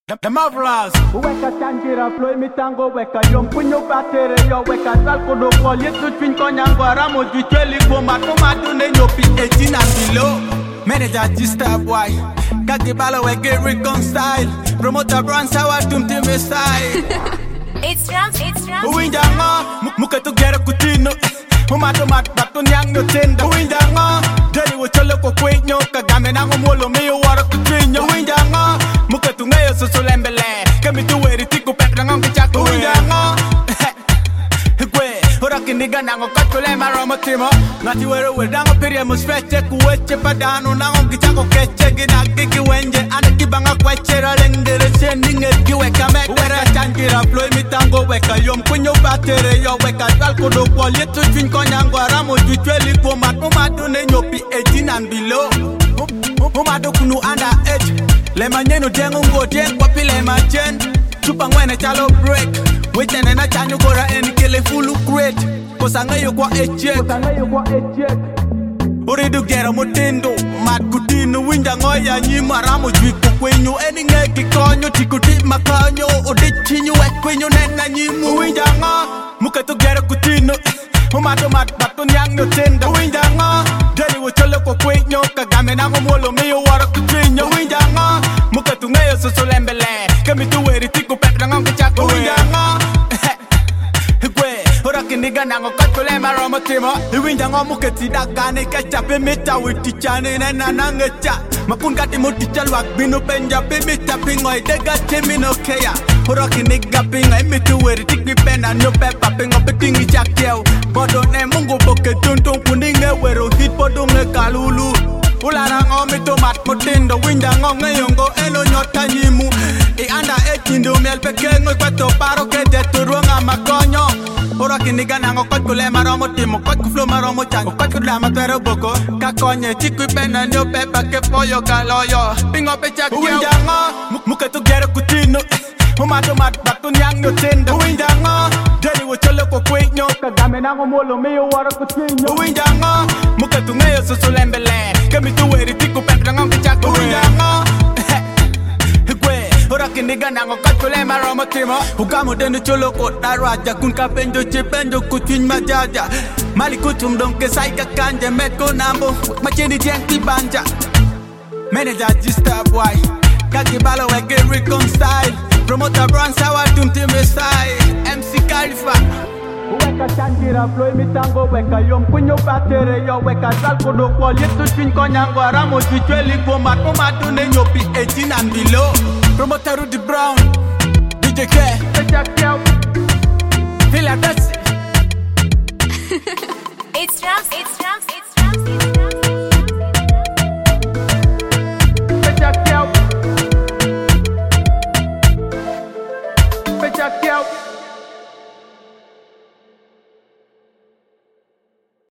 The Marvelous. Weka changira flow mitango weka yom punyo batere yo weka salko do call yetu twin konyango aramo jitweli goma tomatu ne nyopi 18 and below. Manager G-Star boy. Kaki bala we get reconcile. Promoter brand sawa tumti me style. It's Rams. Uwinjanga muka tugera kutino. Umato mat bato nyang yo tenda. Uwinjanga deli wo cholo ko kwenyo kagame nango molo meyo wara kutrinyo. Uwinjanga muka tungayo sosolembele. Kami tuweri tiku petra ngongi chako. Uwinjanga ora kiniga nango katole maromo timo. Ngati wero dango piri musfete kuweche padano nango kichako keche gina kiki wenje ane kibanga kweche ralengere sendinge kiwe kamek. Wera changira flow mitango weka yom kunyo batere yo weka talko do kwa yetu twin konyango aramo jitweli koma tomatu ne nyopi 18 and below. Umado kunu under age. Le manyeno dengo ngo den kwa pile machen. Chupa ngwene chalo break. Witene na chanyo gora eni kele fulu great. Kosanga yo kwa ejek. Uridu gera motendo. Mat kutino winja ngoya nyima ramo jwiko kwenyo. Eni ngeki konyo tikuti makanyo. Odichinyo kwenyo nena nyimu. Winja nga muka tu gera kutino. Umato mat bato nyang yo tenda. Winja nga deli wo cholo ko kwenyo. Kagame nango molo meyo wara kutrinyo. Winja nga muka tu ngayo sosolembele. Kami tu weri tiku petra ngongi chako. Winja nga Nigga nango katole maromo timo. Iwinja ngo muketi dagane kecha pe meta witichane nena nangecha. Makun kati mutichal wak binu penja pe meta pingoy dega temino keya. Rocky nigga pinga imitu weri tikwi pena nyo pepa pingo petingi chakyeo. Bodo ne mungu boke tuntun kuninge wero hit bodo nge kalulu. Ulara ngo mitomat motindo winja ngo ngeyongo elo nyota nyimu. I anda echindo miel peke ngoy kwato paro ke deturuanga makonyo. Ora kiniga nango kot kule maromo timo kot kuflo maromo chango kot kudama twero boko kakonye chikwi pena nyo pepa ke pollo kaloyo pingo pecha kyo Uwinjanga muka tu gera kutino Umato mat bato nyang yo tenda Uwinjanga deli wo cholo ko kwenyo kagame nango molo meyo wara kutrinyo Uwinjanga muka tu ngayo sosolembele kami tu weri tiku petra ngongi chako Uwinjanga Ora kiniga nango katole maromo timo Ugamo denu cholo ko daraja kun kapenjo chipenjo kutin majaja Mali kutum donke saika kanje metko nambo Machini tienti banja Manager G-Star boy Kaki bala we get reconcile Promoter brand sawa tumti me style MC Khalifa Weka changira flow mitango weka yom kunyo batere yo weka salko do kwa yetu twin konyango aramo jitweli goma tomatu ne nyopi 18 and below. Promoter Rudy Brown, DJ K, Villa Bessie. It's Rams. Pecha Kiao.